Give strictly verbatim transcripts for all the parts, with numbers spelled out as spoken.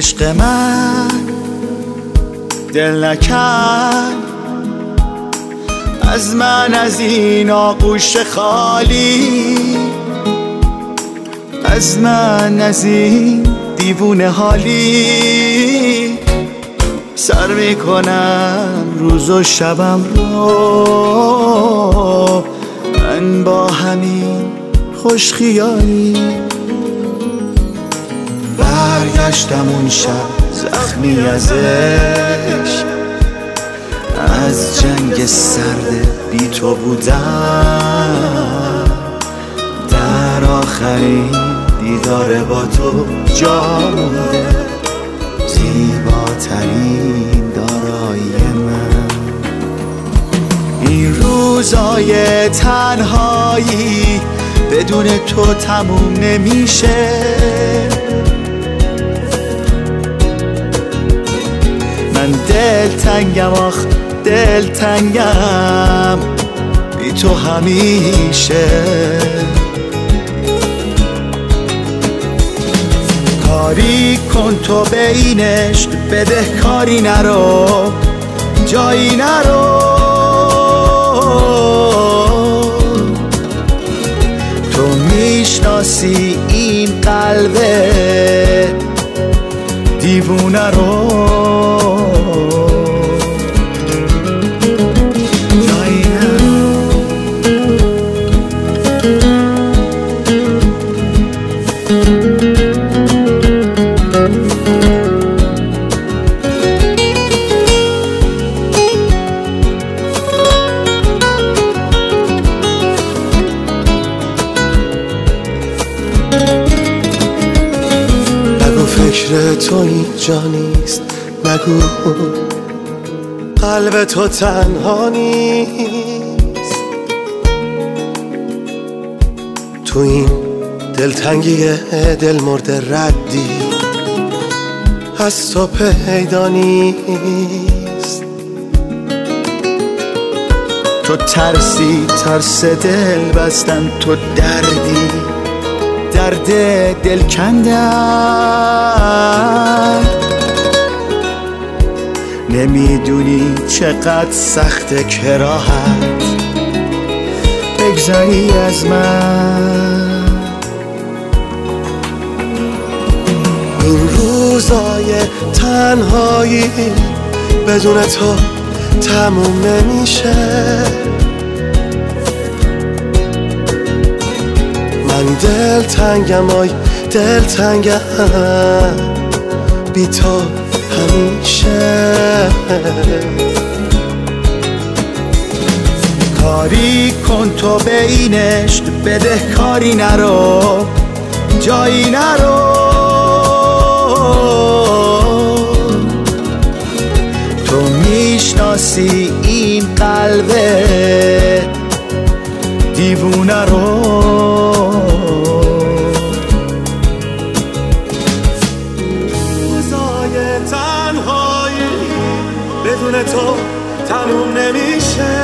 عشق من دل نکن از من، از این آغوش خالی، از من، از این دیوونه حالی. سر میکنم روز و شبم رو من با همین خوش خیالی. برگشتم اون شب زخمی از عشق، از جنگ سرد بی تو بودم، در آخرین دیدار با تو جا مونده زیباترین دارایی من. این روزای تنهایی بدون تو تموم نمیشه، من دل تنگم، آخ دل تنگم بی تو همیشه. کاری کن تو به این عشق، بده کاری نرو، جایی نرو. تو میشناسی این قلب دیوونه رو. فکر تو اینجا نیست، نگو قلب تو تنها نیست. تو این دلتنگی دل مرده ردی از تو پیدا نیست. تو ترسی ترس دل بستن، تو دردی درد دل کندن. نمیدونی چقدر سخت کراهت بگذاری از من. این روزای تنهایی بدون تو تموم نمیشه. من دل تنگم، آی دل تنگم بی تو همیشه. کاری کن تو به این عشق، بده کاری نرو، جایی نرو. تو میشناسی این قلب دیوونه رو. بدون تو تموم نمیشه.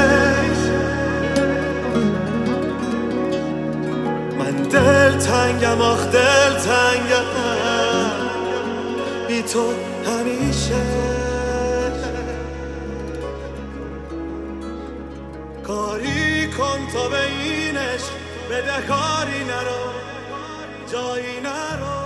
من دل تنگم، آخ دل تنگم بی تو همیشه. کاری کن تو به این عشق، بده کاری نرو، جایی نرو.